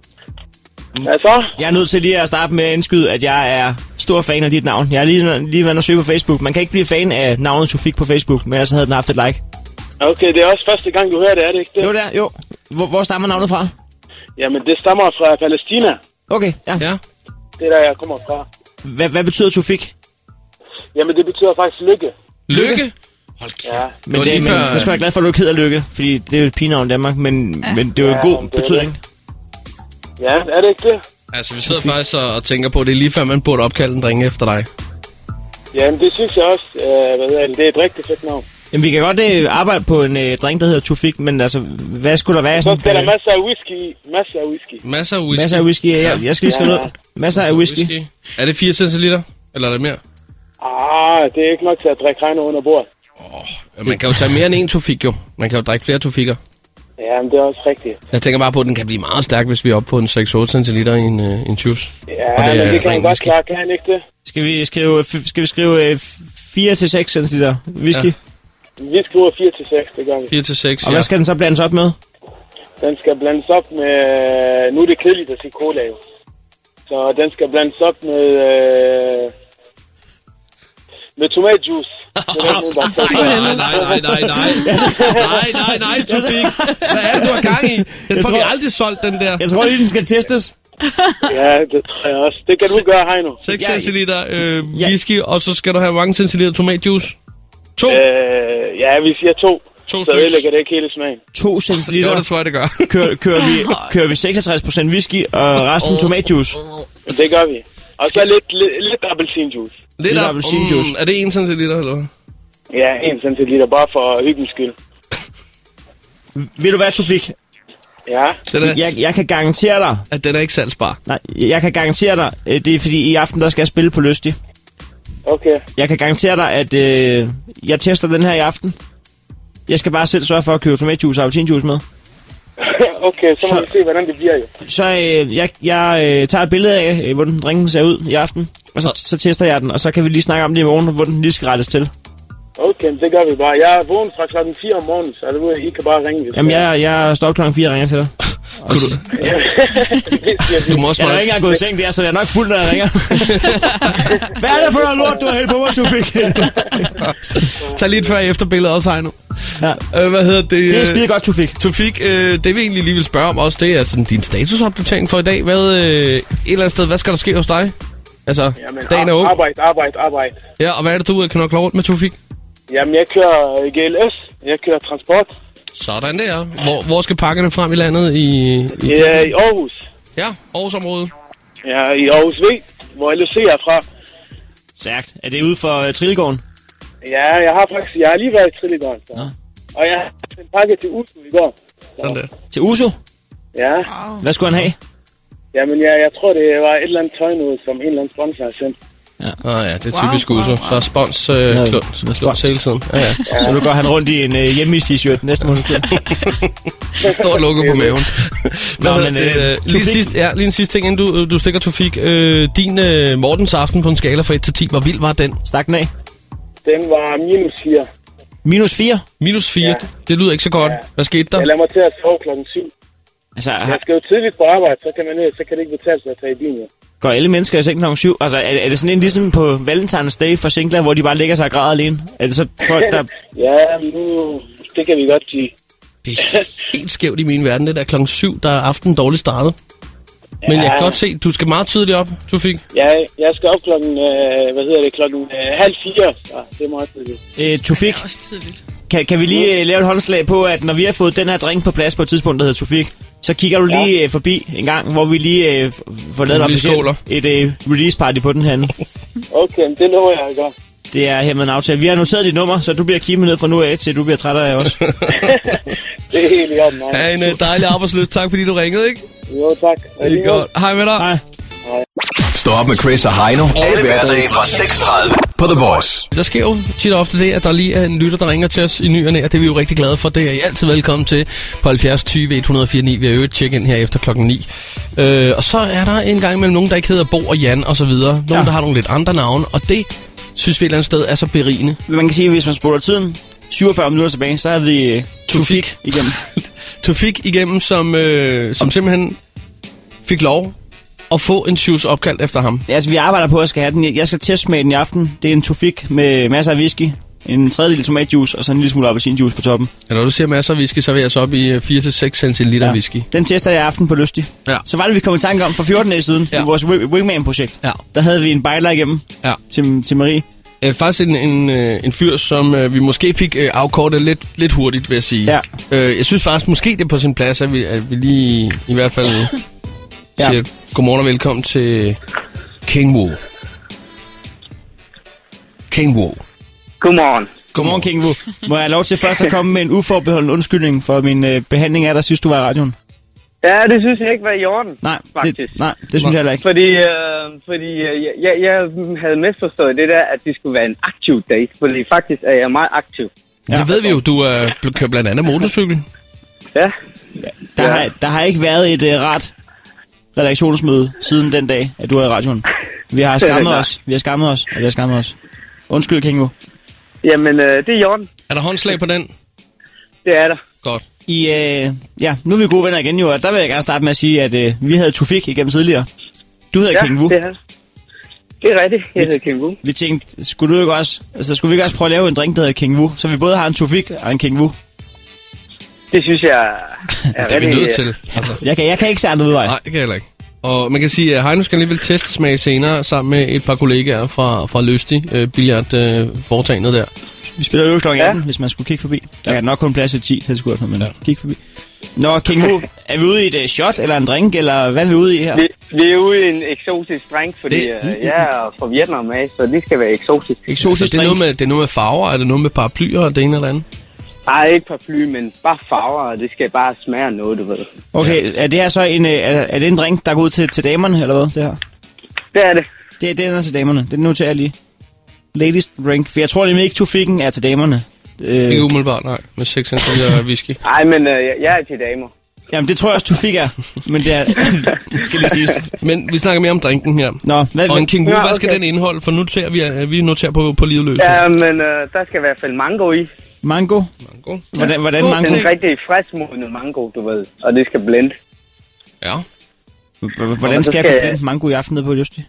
Hvad så? Jeg er nødt til lige at starte med at indskyde, at jeg er stor fan af dit navn. Jeg har lige, lige været og søge på Facebook. Man kan ikke blive fan af navnet Tufik på Facebook, men ellers havde den haft et like. Okay, det er også første gang, du hører det, er det ikke det? Jo, der, jo. Hvor, hvor stammer navnet fra? Jamen, det stammer fra Palæstina. Okay, ja. Ja. Det er der, jeg kommer fra. Hvad, hvad betyder Tufik? Jamen, det betyder faktisk lykke. Lykke. Hold kæft. Ja. Men var det, lige men, før- det skal være glad for, at du ikke hedder Lykke, fordi det er jo et pigenavn i Danmark, men, ja. men det er jo en Ja, god det er betydning. Ja, er det ikke det? Altså, vi sidder faktisk og, og tænker på, at det er lige før, man burde opkalde en dreng efter dig. Jamen, det synes jeg også. Øh, hvad hedder det? Det er et rigtig fedt navn. Jamen, vi kan godt øh, arbejde på en øh, drink, der hedder Tufik, men altså, hvad skulle der være? Så skal der masser af whisky i. Masser af whisky. Masser af whisky. Masser af whisky, ja. Jeg skal lige skrive Ja. noget. Masser af whisky. Er det fire centiliter? Eller er det mere? Ah, det er ikke nok til at drikke regner under bordet. Ja, man kan jo tage mere end en Tufik, jo. Man kan jo drikke flere Tufikker. Ja, men det er også rigtigt. Jeg tænker bare på, at den kan blive meget stærk, hvis vi er oppe på en seks otte centiliter i en, øh, en juice. Ja, Og det det, er men det kan ren han godt whisky. klare, kan han ikke det? Skal vi skrive, f- skal vi skrive øh, fire til seks centiliter whisky? Ja. Ja. Vi skriver fire til seks, det gør vi. fire til seks, Og ja. hvad skal den så blandes op med? Den skal blandes op med... Nu er det kedeligt at sige cola, jo. Så den skal blandes op med... Øh, med tomatjuice. Det er ikke nogen, der har prøvet det. Nej, nej, nej, nej, nej. Nej, nej, nej, Tufik. Hvad er det, du har gang i? Den får tror- vi aldrig solgt, den der. Jeg tror lige, den skal testes. Ja, det tror jeg også. Det kan du gøre, Heino. seks Ja, centiliter øh, ja. whisky, og så skal du have mange centiliter tomatjuice. To. Øh, ja, vi siger to. To Så stykker. ødelægger det ikke hele smagen. To centiliter. Jo, det tror jeg, det gør. Kører, kører, vi, kører vi seksogtres procent whisky og resten tomatjuice? Det gør vi. Og så lidt, lidt, lidt appelsinjuice. Lidt Lidt op- appelsinjuice. Mm, er det en centiliter, eller hvad? Ja, en centiliter, bare for hyggens skyld. Ved du hvad, Tufik? Ja, Den er, Jeg, jeg kan garantere dig... at den er ikke salgsbar. Nej, jeg kan garantere dig... øh, Det er fordi, i aften, der skal jeg spille på Lystig. okay. Jeg kan garantere dig, at øh, jeg tester den her i aften. Jeg skal bare selv sørge for at købe tomatjuice og appelsinjuice med. Okay, så må Så- vi se, hvordan det bliver jo. Så øh, jeg, jeg øh, tager et billede af, øh, hvordan drinken ser ud i aften. Og så, så tester jeg den, og så kan vi lige snakke om det i morgen, hvor den lige skal rettes til. Okay, det gør vi bare. Jeg er vågen fra klokken fire om morgenen, så det ved, I kan bare ringe. Hvis Jamen, jeg, jeg står op klokken fire og ringer til dig. Kunne du, du må også Jeg er meget... ikke engang gået i seng der, så jeg er nok fuld, når jeg ringer. Hvad er det for noget lort, du har hældt på mig, Tufik? Tag lidt før efterbilledet også, Heino. Ja. Øh, hvad hedder det? Det er øh, skide godt, Tufik. Tufik, øh, det vi egentlig lige vil spørge om også, det er sådan din statusopdatering for i dag. Hvad, øh, et eller andet sted, hvad skal der ske hos dig? Altså, Jamen, dagen er ung. arbejde, arbejde, arbejde. Ja, og hvad er det, du kan nok rundt med, Tufik? Jamen, jeg kører G L S. Jeg kører transport. Sådan der. Hvor, hvor skal pakkerne frem i landet? I, i, Ja, i Aarhus. ja, Aarhusområdet. Ja, i Aarhus V, hvor L C er fra. Sagt. Er det ude for uh, Trillegården? Ja, jeg har faktisk, jeg har lige været i Trillegården. Nå. Og jeg har en pakke til Uso i går. Sådan der. Til Uso? Ja, Hvad skulle han have? jamen jeg, jeg tror, det var et eller andet tøjnode, som en eller anden sponsor har sendt. Åh oh, ja, det er typisk wow, wow, wow. Så er spons øh, Nå, klundt. med Klundt spons. hele tiden. Ja, ja. Så nu går han rundt i en uh, hjemme-t-shirt næste måned. Stort logo på maven. Nå, Nå, men, men, øh, øh, lige, Tufik- sidst, ja, lige en sidste ting, inden du, du stikker, Tufik. Øh, din øh, Mortens aften på en skala fra et til ti, hvor vild var den? Stak den af. Den var minus fire. Minus fire. Minus fire. Ja. Det lyder ikke så godt. Ja. Hvad skete der? Jeg lader mig til at sove klokken syv. Altså, Jeg har, skal jo tidligt på arbejde, så kan, man, så kan det ikke betale sig at tage i bilen. Ja. går alle mennesker i seng klokken syv? Altså, er, er det sådan en ligesom på Valentine's Day for singler, hvor de bare ligger sig og græder alene? Er det så folk, der... Ja, nu, det kan vi godt sige. Det er helt skævt i min verden. Det der klokken syv, der er aftenen dårligt startet. Men jeg kan godt se, du skal meget tidligt op, Tufik. Ja, jeg skal op klokken, øh, hvad hedder det, klokken øh, halv fire. Ja, det er meget tidligt. Øh, Tufik, Også tidligt. kan, kan vi lige øh, lave et håndslag på, at når vi har fået den her drink på plads på et tidspunkt, der hedder Tufik, så kigger du lige øh, forbi en gang, hvor vi lige øh, får lavet lige officielt skåler. et øh, release party på den her. Okay, men det lover jeg at gøre. Det er hermed en aftale. Vi har noteret dit nummer, så du bliver kigget ned fra nu af, til du bliver træt af os. Det er helt i orden, nej. Ha' en øh, dejlig arbejdsløs. Tak fordi du ringede, ikke? Jo, tak. Og Det lige er måde. godt. Hej med dig. Nej. Stå op med Chris og Heino. Alle hverdage fra seks tredive på The Voice. Der sker jo tit og ofte det, at der lige er en lytter, der ringer til os i ny og næ, og det er vi jo rigtig glade for. Det er I altid velkommen til på halvfjerds tyve et hundrede og fire ni. Vi har jo et check-in her efter klokken ni. Øh, og så er der en gang imellem nogen, der ikke hedder Bo og Jan og så videre. Nogen, Ja. der har nogle lidt andre navne, og det synes vi et eller andet sted er så berigende. Man kan sige, at hvis man spoler tiden syvogfyrre minutter tilbage, så har vi øh, Tufik igennem. Tufik igennem, som, øh, som simpelthen fik lov at få en shoes opkaldt efter ham. Ja, altså, vi arbejder på at skal have den. Jeg skal testsmage den i aften. Det er en Tufik med masser af whisky, en tredjedel tomatjuice og så en lille smule appelsinjuice på toppen. Ja, når du siger masser af whisky, så er vi altså op i fire til seks centiliter ja. whisky. Den tester jeg i aften på Lystig. Ja. Så var det, vi kom i tanke om for fjorten dage siden, Ja. i vores wi- Wingman-projekt. Ja. Der havde vi en bejler igennem Ja. til, til Marie. Øh, faktisk en, en, øh, en fyr, som øh, vi måske fik øh, afkortet lidt, lidt hurtigt, vil jeg sige. Ja. Øh, jeg synes faktisk, måske det er på sin plads, at vi, at vi lige i hvert fald Ja. siger godmorgen og velkommen til King Wu. King Wu. Godmorgen. Godmorgen, King Wu. Må jeg have lov til først at komme med en uforbeholden undskyldning for min øh, behandling af dig, sidst du var i radioen? Ja, det synes jeg ikke var i orden. Nej, faktisk. det, nej, det synes jeg heller ikke. Fordi, øh, fordi øh, jeg, jeg havde misforstået det der, at det skulle være en aktiv date. Fordi faktisk er jeg meget aktiv. Ja. Det ved vi jo, du øh, kører blandt andet motorcykel. Ja. Der, Ja. har, der har ikke været et øh, ret redaktionsmøde siden den dag, at du er i radioen. Vi har skammet Nej. os. Vi har skammet os. Og vi har skammet os. Undskyld, King Wu. Jamen, øh, det er i orden. Er der håndslag på den? Det er der. Godt. I, øh, ja, nu er vi gode venner igen jo, og der vil jeg gerne starte med at sige, at øh, vi havde Tufik igennem tidligere. Du hedder Ja, King Wu. det er Det er rigtigt. Jeg hedder King Wu. Vi tænkte, skulle du ikke også, altså skulle vi ikke også prøve at lave en drink, der hedder King Wu, så vi både har en Tufik og en King Wu? Det synes jeg er Det er vi rigtig... nødt til. Altså. Jeg kan, jeg kan ikke se andre udvej. Nej, det kan jeg heller ikke. Og man kan sige, at Heino skal alligevel teste senere sammen med et par kollegaer fra, fra Lystig, øh, billard øh, foretagendet der. Vi spiller jo klokken Ja. atten, hvis man skulle kigge forbi. Der er nok kun plads til ti, til det skulle være, men ja. Kig forbi. Nå, King Wu, er vi ude i et uh, shot eller en drink, eller hvad er vi ude i her? Vi, vi er ude i en eksotisk drink, fordi Det- det... øh, jeg er fra Vietnam af, så det skal være eksotisk. Eksotisk Altså, det, er drink. noget med, det er noget med farver, er det noget med paraplyer og det ene eller andet? Nej, ikke paraply, men bare farver, og det skal bare smage af noget, du ved. Okay, er det her så en, øh, er, er det en drink, der går ud til, til damerne, eller hvad, det her? Det er det. Det, det er til damerne, det noterer jeg lige. Ladies drink, for jeg tror nemlig ikke, Tufikken er til damerne. Øh, Ikke umiddelbart, nej. Med seks centiliter whisky. Nej, men øh, jeg- jeg er til damer. Jamen, det tror jeg også, du fik af. Men det er, skal lige siges. Men vi snakker mere om drinken her. Nå, hvad, Og en King Wu, Ja, hvad skal okay. den indeholde? For nu tager vi, øh, vi noterer på, på livet løs. Ja, men øh, der skal i hvert fald mango i. Mango? Mango. Hvordan, hvordan God mango? Det er en rigtig friskmodnet mango, du ved. Og det skal blende. Ja. H- Hvordan så skal jeg skal kunne jeg- blende mango i aften nede på Lysti?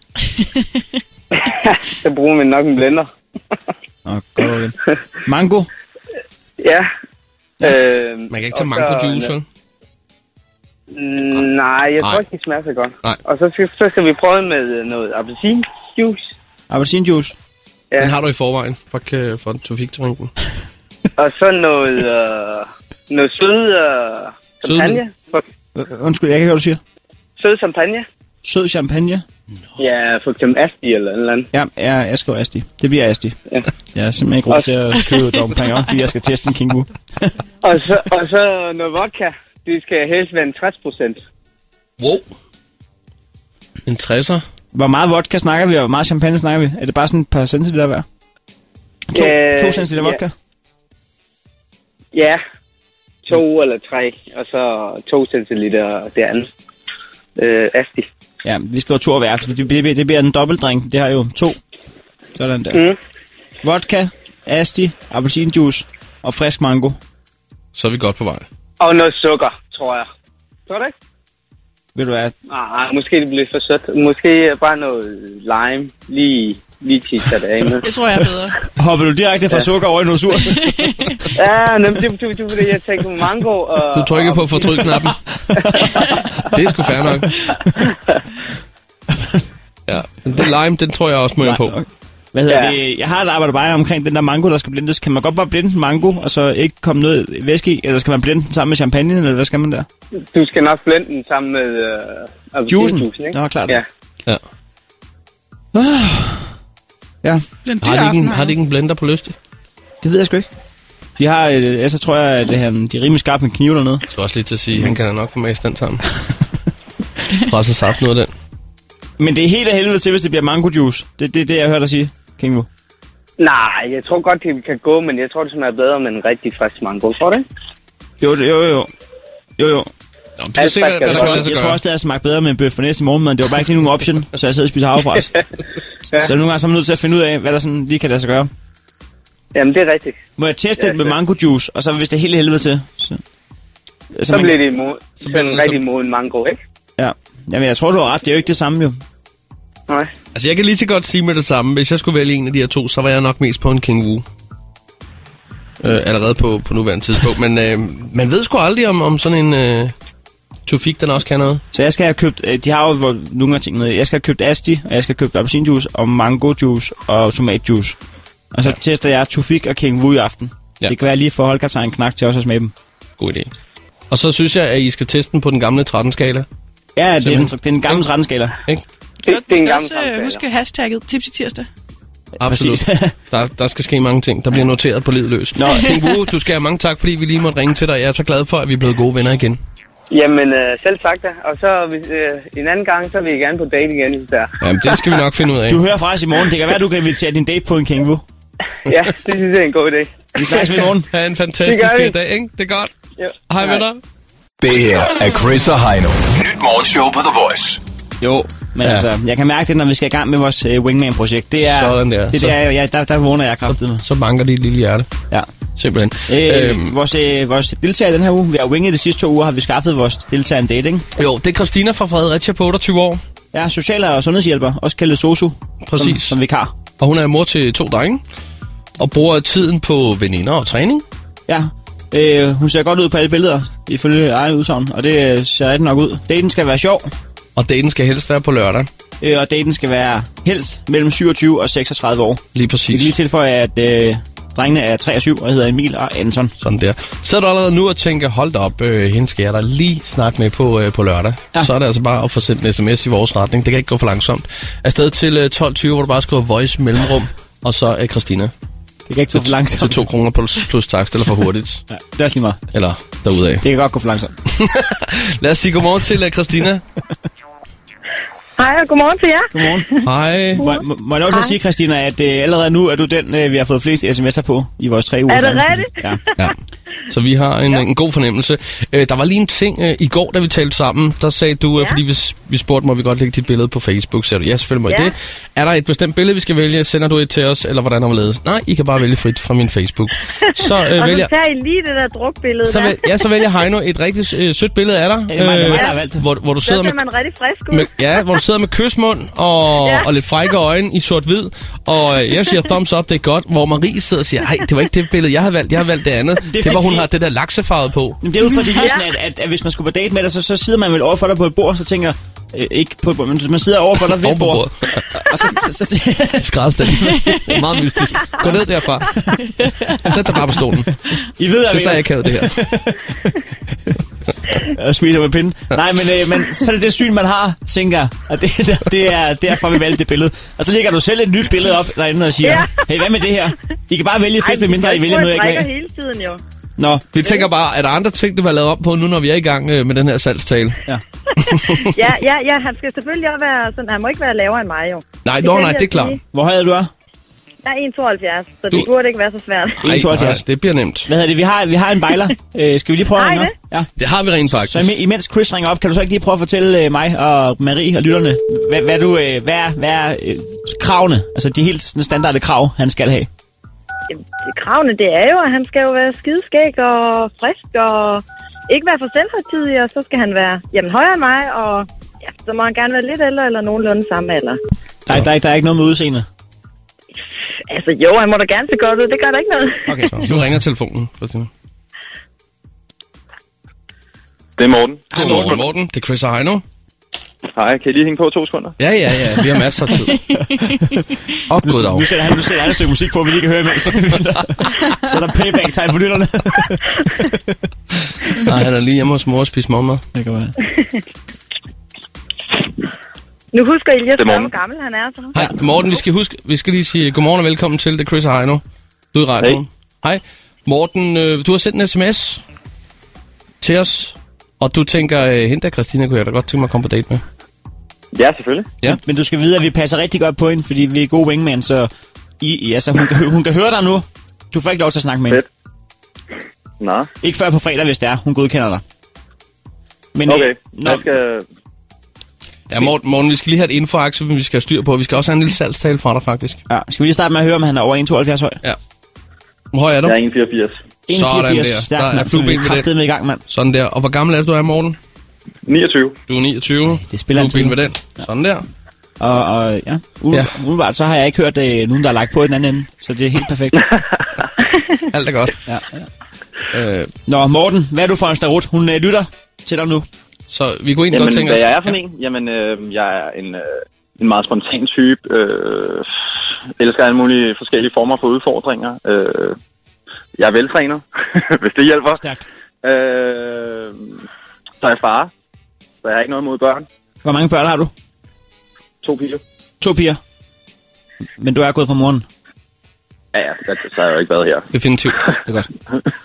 Så bruger man nok en blender. Nå, godt over igen. Mango? Ja. Øh, Man kan ikke tage og mango så- juice, vel? Mm, nej, jeg tror Nej. ikke, det smager så godt. Nej. Og så skal, så skal vi prøve med noget appelsinjuice. Appelsinjuice? Ja. Den har du i forvejen fra, k- fra Tofik-drinken. Og så noget, øh, noget sød øh, champagne. For, Øh, Undskyld, jeg kan ikke høre, hvad du siger. sød champagne. Sød champagne? Ja, for eksempel Asti eller en eller anden. Ja, jeg, jeg skriver Asti. Det bliver Asti. Ja. Jeg er simpelthen ikke råd til at købe det omkring om, fordi jeg skal teste en King Wu. Og så, og så noget vodka. Det skal helst være en tres procent. Wow. En tresser. Hvor meget vodka snakker vi, og hvor meget champagne snakker vi? Er det bare sådan et par centiliter hver? To, Øh, to centiliter ja. vodka? Ja, to eller tre. Og så to centiliter det andet. Øh, Asti. Ja, vi skal jo to hver, for det bliver, det bliver en dobbeltdrink. Det har jo to. Sådan der. Mm. Vodka, Asti, appelsinjuice og frisk mango. Så er vi godt på vej. Og noget sukker, tror jeg. Tror du ikke? Ved du hvad? Ah, måske det bliver for sødt. Måske bare noget lime. Lige, lige tisset af med. Det tror jeg er bedre. Hopper du direkte fra ja. sukker over i noget sur? Ja, nem, det det- det var det, jeg tænkte på mango. Og, Du trykker og, på fortryd-knappen. Det er sgu fair nok. Ja, men det lime, den tror jeg også må jeg på. Okay. Hvad hedder Ja. det? Jeg har et arbejde bare omkring den der mango, der skal blendes. Kan man godt bare blende mango, og så ikke komme noget væske i? Eller skal man blende den sammen med champagne, eller hvad skal man der? Du skal nok blende den sammen med øh, Juicen? appelsinjuicen, ikke? Nå, klart. Ja. Ja. Ja, Det er en dyr Har de, ikke aften, en, her. har de ikke en blender på lyst? det ved jeg sgu ikke. De har, øh, altså tror jeg, at det her, de er rimelig skarpe med knive dernede. Jeg skal også lige til at sige, at han kan da nok få med i stand sammen. Presse saft noget af den. Men det er helt af helvede til, hvis det bliver mango juice. Det er det, det, jeg har hørt dig sige, King Wu. Nej, jeg tror godt, det kan gå, men jeg tror, det smager bedre med en rigtig frisk mango. Tror du ikke? Jo, det- jo, jo. Jo, jo. Nå, du er sikker, skal hvad der Jeg skal tror, lade sig jeg tror gøre. også, det har smagt bedre med en bøf på næste morgen, men det var bare ikke lige nogen option, så jeg sidder og spiser havrefras. Ja. Så nogle gange så er man nødt til at finde ud af, hvad der sådan lige kan lade sig gøre. Jamen, det er rigtigt. Må jeg teste Ja, det med det- mango juice, og så hvis det er helt i helvede til. Så, så, Så man, bliver det imod. Så bliver bliver det en så- rigtig moden mango, ikke? Ja. Jamen, jeg tror, du har ret. Det er jo ikke det samme, jo. Nej. Altså, jeg kan lige så godt sige med det samme. Hvis jeg skulle vælge en af de her to, så var jeg nok mest på en King Wu. Øh, allerede på, på nuværende tidspunkt. Men øh, man ved sgu aldrig, om, om sådan en øh, Tofik, den også kan noget. Så jeg skal have købt, øh, de har jo hvor- nogle af tingene. Jeg skal have købt Asti, og jeg skal have købt appelsinjuice, og mango juice, og tomatjuice. Og så ja. tester jeg Tofik og King Wu i aften. Ja. Ja. Det kan være lige for holdkaptajn knak til også at smage dem. God idé. Og så synes jeg, at I skal teste den på den gamle tretten-skala. Ja, det er, en, Simpelthen. det er en gammel tretten-skala. Ikke? Det, Du det er en skal gammel også øh, samtale. huske hashtagget Tipsy Tirsdag. Absolut. Der, der skal ske mange ting. Der bliver noteret på livet løs. Nå, King Wu, du skal have mange tak, fordi vi lige måtte ringe til dig. Jeg er så glad for, at vi er blevet gode venner igen. Jamen, øh, selv tak da. Og så hvis, øh, en anden gang, så vil jeg gerne på date igen. Der. Jamen, det skal vi nok finde ud af. Du hører fra os i morgen. Det kan være, du kan invitere din date på en King Wu. Ja, det synes jeg er en god idé. Vi snakkes ved i morgen. Ha' en Det fantastisk gør vi. dag, ikke? Det er godt. Jo. Hej med dig. Det her er Chris og Heino. Nyt morgenshow på The Voice. Jo, men Ja. ja. altså, jeg kan mærke det, når vi skal i gang med vores uh, Wingman-projekt. Det er, Sådan der. Det Så- der, ja, der, der vågner jeg kraftigt med. Så banker dit lille hjerte. Ja. Simpelthen. Øh, Øhm, vores, øh, vores deltager i den her uge, vi har winget de sidste to uger, har vi skaffet vores deltager en dating. jo, det er Christina fra Fredericia på otteogtyve år. Ja, social- og sundhedshjælper, også kaldet sosu. Præcis. Som, som vikar. Og hun er mor til to drenge. Og bruger tiden på veninder og træning. Ja, øh, hun ser godt ud på alle billeder, ifølge egen udsagn, og det øh, ser rigtig nok ud. Daten skal være sjov, Og daten skal helst være på lørdag. øh, og daten skal være helst mellem syvogtyve og seksogtredive år. Lige Vi præcis. kan lige tilføje, at øh, drengene er tre og syv og hedder Emil og Anton. Sådan der. Sidder du allerede nu og tænker, hold da op, øh, hende skal jeg da lige snakke med på, øh, på lørdag. Ja. Ja. Så er det altså bare at få sendt en sms i vores retning. Det kan ikke gå for langsomt. Afsted til øh, tolv tyve, hvor du bare skriver voice mellemrum, og så er Christina. Det kan ikke gå for Til langsomt. to kroner plus, plus takst, eller for hurtigt. Ja, det er også lige meget. Eller derudaf. Det kan godt gå for langsomt. Lad os sige godmorgen til uh, Christina. Hej, og godmorgen til jer. Godmorgen. Hej. Må, må, må jeg også sige, Christina, at øh, allerede nu er du den, øh, vi har fået flest sms'er på i vores tre uger. Er det rigtigt? Ja. Ja. Så vi har en, ja. en god fornemmelse. Øh, der var lige en ting øh, i går, da vi talte sammen. Der sagde du, øh, ja. fordi vi, vi spurgte, må vi godt lægge dit billede på Facebook? Så du, ja, selvfølgelig må I ja. det. Er der et bestemt billede, vi skal vælge? Sender du et til os, eller hvordan omledes? Nej, I kan bare vælge frit fra min Facebook. Så, øh, og vælger, så tager I lige det der drukbillede så der. Ja, så vælger Heino et rigtig øh, sødt billede af dig. Ja, det er mig, der har valgt det. Hvor, hvor du så sidder ser med, man rigtig frisk ud. med, ja, hvor du sidder med kysmund og, ja. og lidt frække øjne i sort-hvid. Og øh, jeg siger thumbs up, det er godt. Hvor Marie sidder og siger, nej, det var ikke det billede, jeg havde valgt. Jeg har valgt det andet. Det, det var, hun har det der laksefarvet på. Men det er jo fordi, ja. at, at, at hvis man skulle på date med dig, så, så sidder man vel overfor dig på et bord, så tænker øh, ikke på et bord, men man sidder overfor dig ved et bord. Og så... så, så skrædderstændig. Det er meget mystisk. Gå ned derfra. Sæt dig bare på stolen. I ved, at det er så jeg ikke havde det her. Og squeezer med pinden. Nej, men, øh, men så er det det syn, man har, tænker jeg. Og det, det er derfor, vi valgte det billede. Og så lægger du selv et nyt billede op derinde og siger, ja. hey, hvad med det her? I kan bare vælge fedt, med mindre I vælger noget, jeg ikke vil. hele tiden jo. Nå, vi tænker bare, er der andre ting, du vil have lavet om på nu, når vi er i gang øh, med den her salgstale? Ja. ja, ja, ja, han skal selvfølgelig også være sådan, han må ikke være lavere end mig jo. Nej, nå, nej, det er klart. Hvor høj er du er? Jeg er en komma tooghalvfjerds, så du... det burde ikke være så svært. en komma tooghalvfjerds, det bliver nemt. Hvad hedder det? Vi har, vi har en bejler. Øh, skal vi lige prøve at ringe op? Ja. Det har vi rent faktisk. Så imens Chris ringer op, kan du så ikke lige prøve at fortælle øh, mig og Marie og lytterne, hvad, hvad, du, øh, hvad, er, hvad er øh, kravene, altså de helt standarde krav, han skal have? Jamen, det kravene, det er jo, at han skal jo være skideskæg og frisk og ikke være for selvhøjtidig, og så skal han være jamen, højere end mig, og ja, så må han gerne være lidt ældre eller nogenlunde samme alder. Der, der, der er ikke noget med udseende? Altså jo, han må da gerne se godt ud, det gør der ikke noget. Okay, så nu ringer telefonen. Det er Morten. Det er Morten, Morten. Det er Chris og Heino. Hej, kan I lige hænge på to sekunder? Ja, ja, ja. Vi har masser af tid. Opgået af. Nu sætter han, nu sætter han et stykke musik på, vi lige kan høre imens. Så er der payback-tegn for lytterne. Nej, han er lige hjemme hos mor og spise morgenmad. Det kan være. Nu husker I lige at spørge, hvor gammel han er. Så. Hej, Morten, vi skal, huske, vi skal lige sige godmorgen og velkommen til. Det er Chris og Heino. Du er i radioen. Hej. Hej. Morten, øh, du har sendt en sms til os, og du tænker, øh, hende der Christina kunne jeg da godt tænke mig at komme på date med. Ja, selvfølgelig. Ja. Men du skal vide, at vi passer rigtig godt på hende, fordi vi er gode wingman, så I, altså, hun, kan, hun kan høre dig nu. Du får ikke lov til at snakke med hende. Nå. Ikke før på fredag, hvis det er. Hun godkender dig. Men, okay, øh, jeg skal... Ja, Morten, Morten, vi skal lige have et infoark, som vi skal have styr på. Vi skal også have en lille salgstale fra dig, faktisk. Ja, skal vi lige starte med at høre, om han er over en komma tooghalvfjerds høj? Ja. Hvor høj er du? Jeg er en komma fireogfirs. Sådan der. Der er flueben med den. med i gang, mand. Sådan der. Og hvor gammel er du, du er, Morten? niogtyve. Du er niogtyve. Det spiller flueben med den. Ja. Sådan der. Og, og ja, umiddelbart ja. så har jeg ikke hørt uh, nogen, der er lagt på i den anden ende. Så det er helt perfekt. Alt er godt. Ja, ja. Øh. Nå, Morten, hvad er du for en starut? Hun uh, lytter til dig nu. Så vi kunne egentlig jamen, godt tænke os... hvad jeg er for en? Jamen, øh, jeg er en, øh, en meget spontan type. Øh, elsker alle mulige forskellige former for udfordringer. Øh, jeg er veltrænet, hvis det hjælper. Stærkt. Øh, så er jeg far. Så jeg har ikke noget mod børn. Hvor mange børn har du? To piger. To piger? Men du er gået fra moren? Ja, ja. Så har jeg jo ikke været her. Definitivt. Det er godt.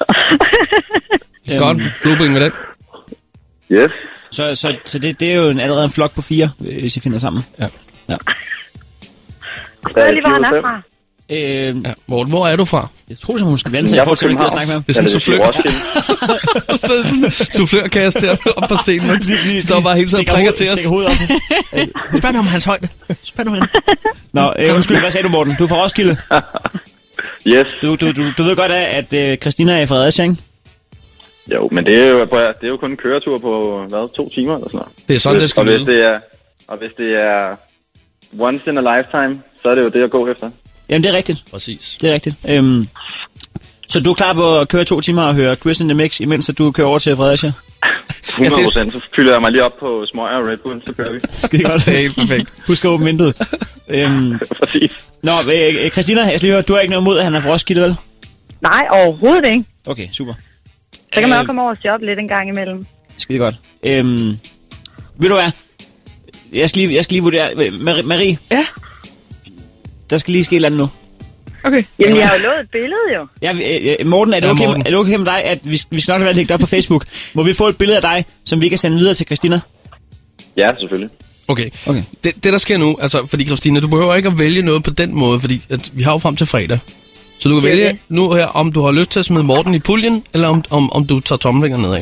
Godt. Flueben med den. Yes. Så, så, så det, det er jo en, allerede en flok på fire, hvis I finder sammen. Ja. Ja. Jeg ved lige, hvor han er fra. Øh, ja. Morten, hvor er du fra? Jeg tror, som hun skal vende sig. Jeg får til at snakke med ham. Det er sådan en soufflør. Så sådan en soufflørkasse der op på scenen. De står bare helt sådan og prikker til os. Spørg nu om hans højde. Spørg nu om hende. Nå, øh, undskyld, hvad sagde du, Morten? Du er fra Roskilde. Yes. Du, du, du, du ved godt, at uh, Christina er i Fredericia, ikke? Jo, men det er jo, det er jo kun en køretur på, hvad, to timer eller sådan noget. Det er sådan, hvis, det skal og hvis det er, og hvis det er once in a lifetime, så er det jo det at gå efter. Jamen, det er rigtigt. Præcis. Det er rigtigt. Øhm, så du er klar på at køre to timer og høre Chris in the Mix, imens at du kører over til Fredericia? hundrede procent. Så fylder jeg mig lige op på smøger og Red Bull, så kører vi. Skide godt. Det er helt perfekt. Husk at åbne vinduet. øhm, Præcis. Nå, øh, Christina, jeg skal lige høre, du har ikke noget imod, at han er fra Roskilde, vel? Nej, overhovedet ikke. Okay, super. Så kan man også komme over og shoppe lidt en gang imellem. Skide godt. Øhm, ved du hvad? Jeg skal lige, jeg skal lige vurdere. Marie? Marie? Ja? Der skal lige ske et eller andet nu. Okay. Jamen, jeg har jo lovet et billede, jo. Ja, øh, Morten, er det, ja, okay, Morten. er det okay med dig, at vi, vi skal nok have lægget op på Facebook? Må vi få et billede af dig, som vi kan sende videre til Christina? Ja, selvfølgelig. Okay. okay. Det, det, der sker nu, altså, fordi Christina, du behøver ikke at vælge noget på den måde, fordi at vi har jo frem til fredag. Så du kan vælge okay. nu her, om du har lyst til at smide Morten i puljen, eller om, om, om du tager tommelfingeren nedad.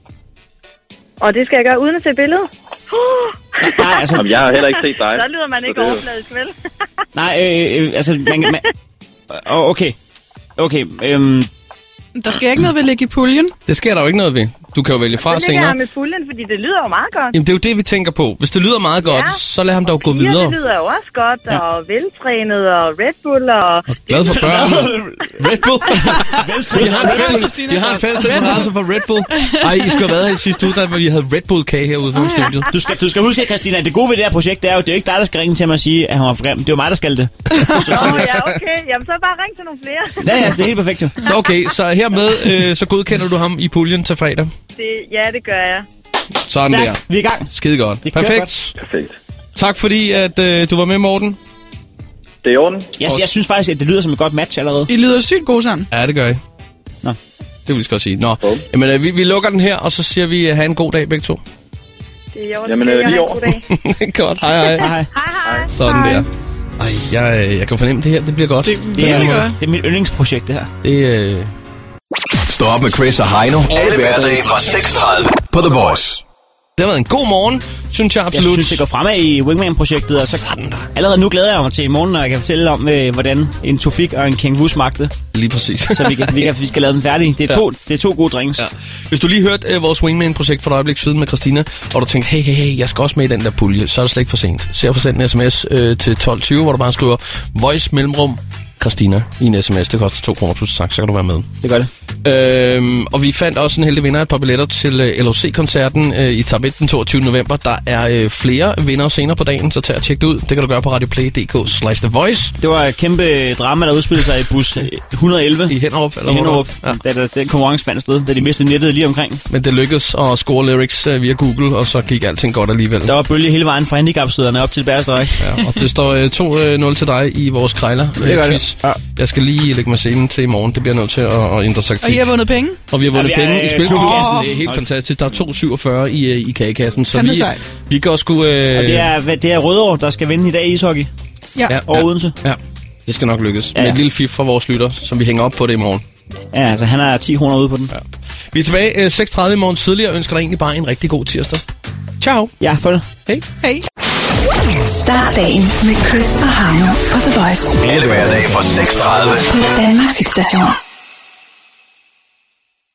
Og det skal jeg gøre uden at se billedet? Nej, altså... Jamen, jeg har heller ikke set dig. Så lyder man ikke overfladisk, vel? Nej, øh, øh, altså... Man, man, okay. Okay, øhm... Der sker ikke noget ved at lægge i puljen. Det sker der jo ikke noget ved. Du kan jo vælge fra senere. Det ligger jeg med puljen, fordi det lyder jo meget godt. Jamen, det er jo det, vi tænker på. Hvis det lyder meget godt, ja. så lad ham dog gå videre. Ja, det lyder jo også godt, ja. Og veltrænet, og Red Bull, og... og glad for børn. Red Bull? vi har en fælles, vi har en fælles interesse for Red Bull. Ej, I skulle have været her i sidste uge, da vi havde Red Bull-kage herude for studiet. Du skal, du skal huske, Christina, det gode ved det her projekt, det er jo, det er jo ikke dig, der skal ringe til mig og sige, at han var for grim. Det er jo mig, der skal det. Nå, ja, okay. Jamen, så bare ring til nogle flere. Ja, ja, det er helt perfekt jo. Så okay, så hermed, øh, så godkender du ham i puljen til fredag. Det, ja, det gør jeg. Sådan Stærkt. der. Vi er i gang. Skide godt. Det Perfekt. Godt. Perfekt. Tak fordi, at øh, du var med, Morten. Det er i orden. Jeg, jeg synes faktisk, at det lyder som et godt match allerede. I lyder sygt gode sammen. Ja, det gør I. Nå. Det vil jeg godt sige. Nå, oh. Jamen, øh, vi, vi lukker den her, og så siger vi, have en god dag begge to. Det er i orden. Jamen, øh, lige over. Godt, hej hej. Hej hej. Hej. Sådan hej. Der. Ej, jeg, jeg kan fornemme det her, det bliver godt. Det, det, er, det, det er mit yndlingsprojekt, det her. Det øh... Stå op med Chris og Heino. Alle hverdage fra seks tredive på The Voice. Det har været en god morgen, synes jeg absolut. Jeg synes, det går fremad i Wingman-projektet. Og så allerede nu glæder jeg mig til i morgen, når jeg kan fortælle om, hvordan en Tofik og en King Wu smagte. Lige præcis. Så vi, kan, vi, kan, vi skal lave dem færdige. Det er, ja. to, det er to gode drinks. Ja. Hvis du lige hørte uh, vores Wingman-projekt for et øjeblik siden med Christina, og du tænkte, hey, hey, hey, jeg skal også med i den der pulje, så er det slet ikke for sent. Så jeg får sendt en sms uh, til tolv tyve, hvor du bare skriver Voice mellemrum Christina i en sms. Det koster to kroner plus tak, så kan du være med. Det gør det. Øhm, og vi fandt også en heldig vinder af et par billetter til uh, L O C-koncerten uh, i Tabet den toogtyvende november. Der er uh, flere vindere senere på dagen, så tag og tjek det ud. Det kan du gøre på radioplay punktum d k slash the voice. Det var et kæmpe drama, der udspillede sig i bus et hundrede og elleve. I Hinderup. Eller I Hinderup, ja. da, da den konkurrence fandt sted, da de mistede nettet lige omkring. Men det lykkedes at score lyrics uh, via Google, og så gik alting godt alligevel. Der var bølge hele vejen fra handicapstøderne op til Bærestræk. Ja, og det står uh, to nul til dig i vores krejler. Uh, det gør det. Ja. Jeg skal lige lægge mig scenen til i morgen. Det bliver nødt til at, at ændre sig. Og I har vundet penge? Og vi har vundet ja, penge er, i spilkassen. oh, Det er helt fantastisk. Der er to komma syvogfyrre i, i kagekassen. Så vi, vi kan også kunne... Øh... Og det er, det er Rødovre, der skal vinde i dag i ishockey. Ja. ja og ja, Odense. Ja, det skal nok lykkes. Ja, ja. Med et lille fif fra vores lytter, som vi hænger op på det i morgen. Ja, altså han er ti kroner ude på den. Ja. Vi er tilbage øh, seks tredive i morgen tidligere og ønsker dig egentlig bare en rigtig god tirsdag. Ciao. Ja, følg. Hej. Hej. Start dagen med Chris og Heino på The Voice. Alle hverdage fra seks tredive på Danmarks station.